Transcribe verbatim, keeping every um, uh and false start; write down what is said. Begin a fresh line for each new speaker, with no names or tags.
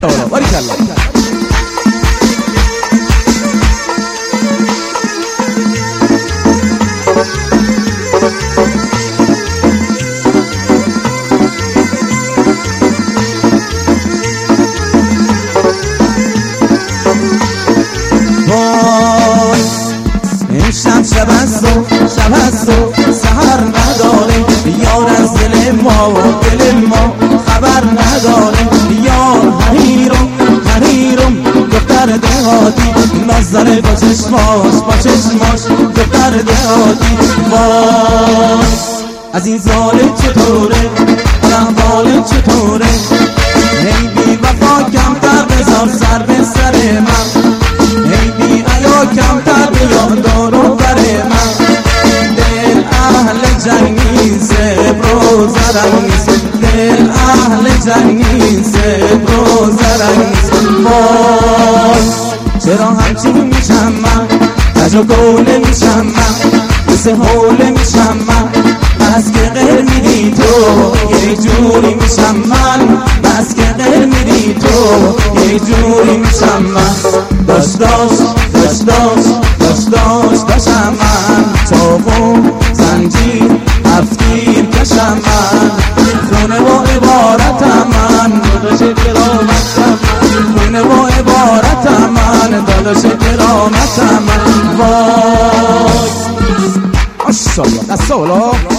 باریکلا.
شب شب از تو شب از تو سحر نداره یار از دل ما و دل ما خبر نداره یار حریرم حریرم دختر دهاتی ناز داره با چشماش با چشماش دختر دهاتی. وای از این زاله چطوره احوال چطوره هی بی وفا کمتر بذار سر به سر من هی بی عیا کمتر بیار دارو بر من دل اهل جنگی زبر و زرنگ نیست دل اهل جنگی زبر و زرنگ نیست. وای چرا همچین میشم من کج و کوله میشم من مثل حوله میشم من بس که غیر میدی تو یه جوری میشم من بس که غیر میدی تو یه جوری میشم من. داشت داشت داشت داشت داشت داشت داشتم من چاقو زنجیر هفتیر کشم من خونه و عبارتم من داداش کرامتم خونه و عبارتم من داداش کرامتم من. وای
ماشاءالله دست بالا.